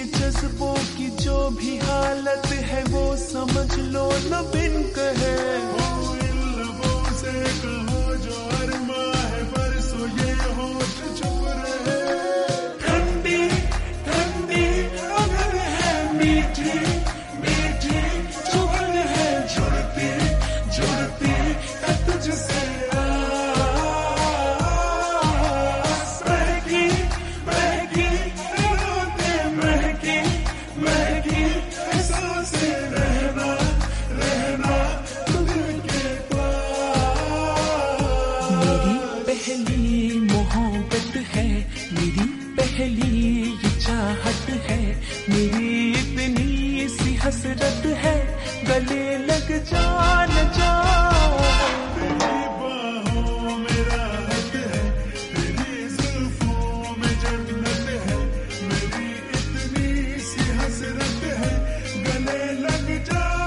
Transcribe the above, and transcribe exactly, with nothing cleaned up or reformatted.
जज्बों की जो भी हालत है वो समझ लो न बिन कहे। ओ इन लबों से कहो जो अरमा है बरसों ये होठ चुप रहे। ठंडी ठंडी अगर है मीठी मीठी चुभन है जुड़ती जुड़ती है तुझसे आस। महकी महकी रातें महकी महकी एहसासें रहना रहना तुझ के पास। मेरी पहली मोहब्बत है मेरी पहली ये चाहत है मेरी इतनी सी हसरत है गले लग जा न जा। तेरी बाहों में राहत है तेरी जुल्फों में जन्नत है मेरी इतनी सी हसरत है गले लग जा।